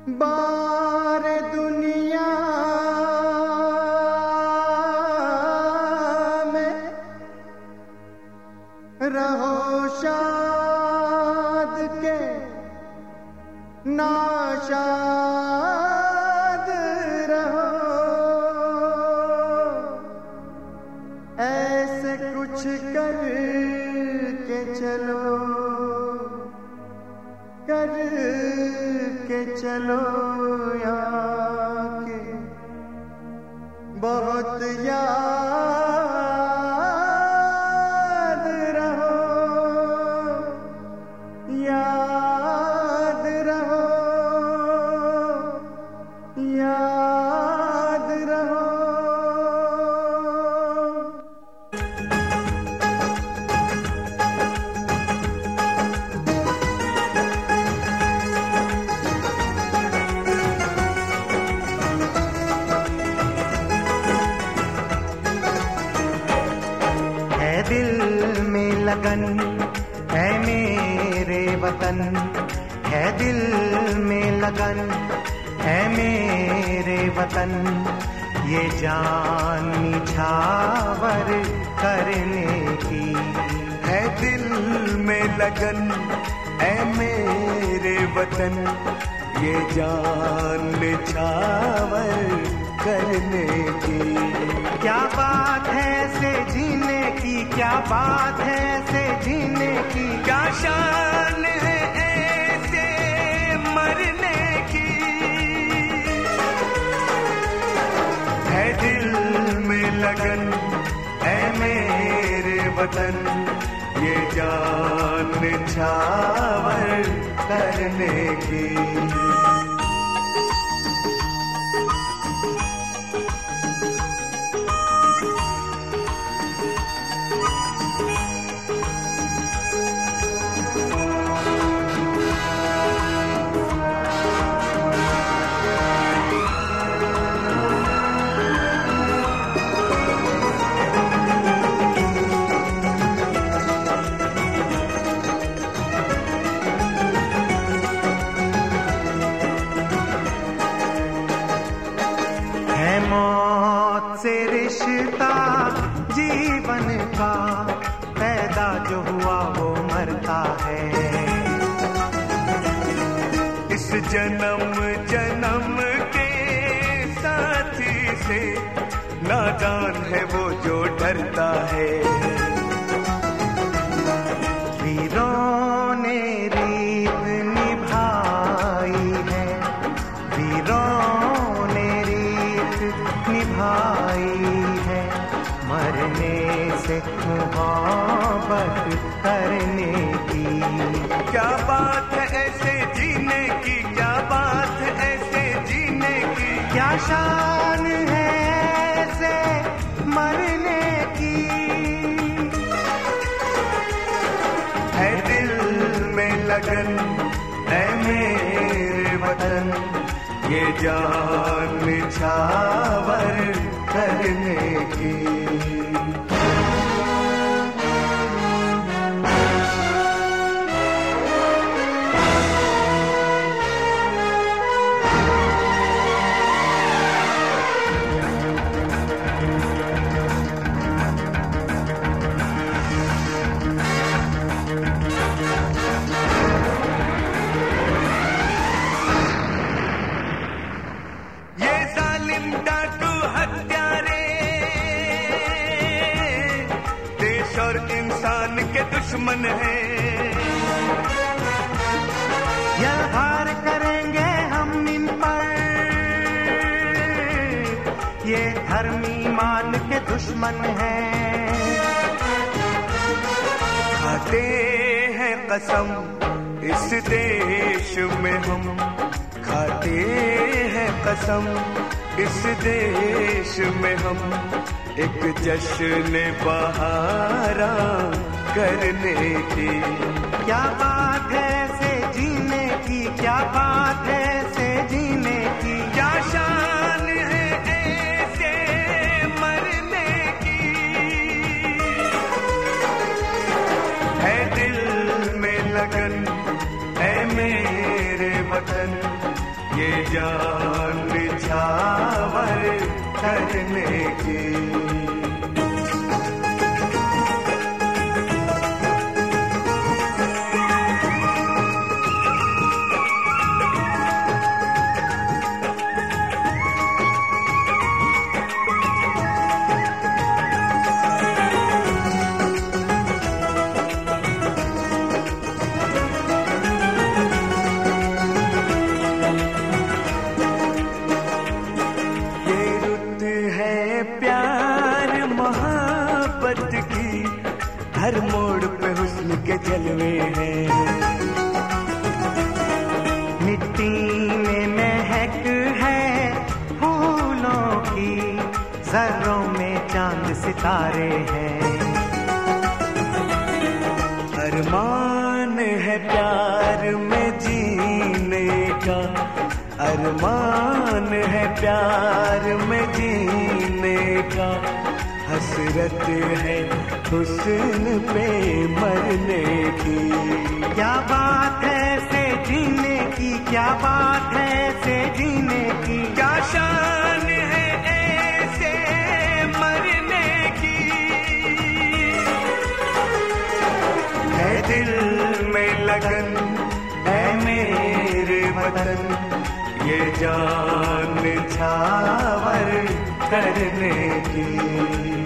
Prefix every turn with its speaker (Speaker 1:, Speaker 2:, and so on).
Speaker 1: बार दुनिया में रहो शाद के नाशाद रहो, ऐसे कुछ कर के चलो, कर के चलो याके बहुत याद रहो, याद रहो, याद रहो। दिल में लगन है मेरे वतन, है दिल में लगन है मेरे वतन, ये जान निछावर करने की
Speaker 2: है दिल में लगन है मेरे वतन, ये जान निछावर करने की।
Speaker 1: क्या बात है ऐसे जीने की, क्या बात है ऐसे जीने की,
Speaker 2: क्या शान है ऐसे मरने की। है दिल में लगन है मेरे वतन, ये जान निछावर करने की।
Speaker 1: मौत से रिश्ता जीवन का पैदा जो हुआ वो मरता है,
Speaker 2: इस जन्म जन्म के साथी से नादान है वो जो डरता है।
Speaker 1: वीरों ने रीत निभाई है, वीरों ने रीत निभाई है, मरने से मोहब्बत करने की।
Speaker 2: क्या बात है ऐसे जीने की, क्या बात है ऐसे जीने की।
Speaker 1: क्या शान है ऐसे मरने की।
Speaker 2: है दिल में लगन है मेरे वतन, ये जान निछावर करने की। और इंसान के दुश्मन है,
Speaker 1: यलहार करेंगे हम इन पर, ये धर्मी मान के दुश्मन है।
Speaker 2: खाते हैं कसम इस देश में हम, खाते हैं कसम इस देश में हम, एक जश्न बहारा करने की।
Speaker 1: क्या बात है ऐसे जीने की, क्या बात है ऐसे जीने की।
Speaker 2: क्या शान है ऐसे मरने की। है दिल में लगन है मेरे वतन, ये जान निछावर करने की। हर मोड़ पे हुस्न के जलवे हैं,
Speaker 1: मिट्टी में महक है फूलों की, जर्रों में चांद सितारे हैं।
Speaker 2: अरमान है प्यार में जीने का, अरमान है प्यार में जीने का, हसरत है हुस्न पे मरने की।
Speaker 1: क्या बात है ऐसे जीने की, क्या बात है ऐसे जीने की,
Speaker 2: क्या शान है ऐसे मरने की। है दिल में लगन है मेरे वतन, ये जान निछावर करने की।